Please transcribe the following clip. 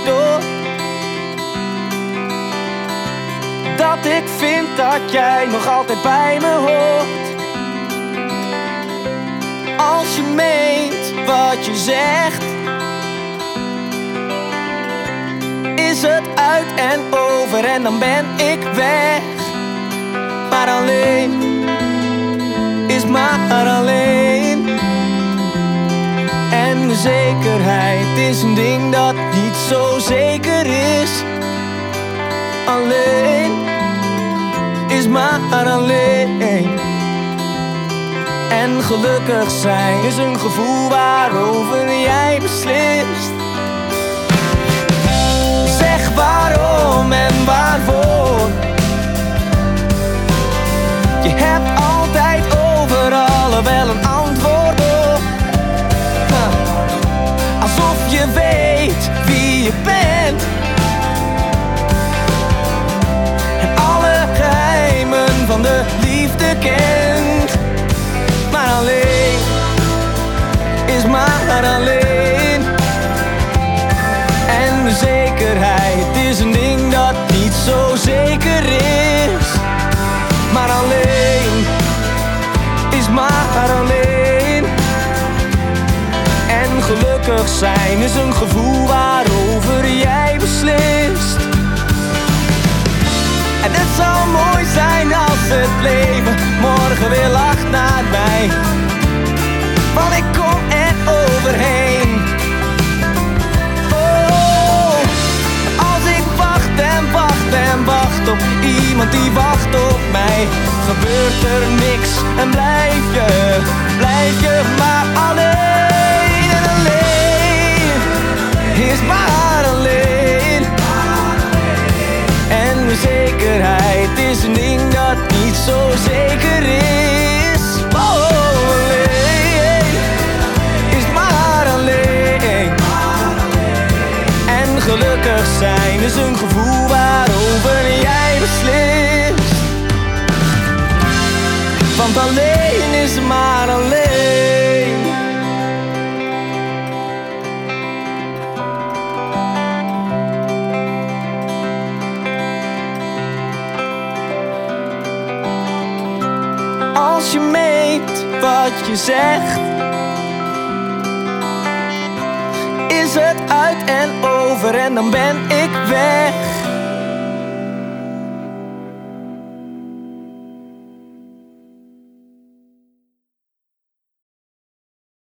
door dat ik vind dat jij nog altijd bij me hoort. Als je meent wat je zegt, is het uit en over en dan ben ik weg. Maar alleen is maar alleen. En de zekerheid is een ding dat niet zo zeker is. Alleen is maar alleen. En gelukkig zijn is een gevoel waarover jij beslist. Zeg waarom en waarvoor. Je hebt altijd overal wel een antwoord op. Alsof je weet wie je bent en alle geheimen van de liefde kent. Maar alleen is maar alleen. En de zekerheid is een ding dat niet zo zeker is. Maar alleen is maar alleen. En gelukkig zijn is een gevoel waarover jij beslist. En het zou mooi zijn als het leven morgen weer lacht naar mij, want ik kom er overheen. Oh, als ik wacht en wacht en wacht op iemand die wacht op mij, gebeurt er niks en blijf je maar alleen. En alleen is maar alleen. En de zekerheid is een ding dat niet zo zeker is. Oh, alleen is maar alleen. En gelukkig zijn is een gevoel waarover jij beslist. Want alleen is maar alleen. Als je meent wat je zegt, is het uit en over en dan ben ik weg.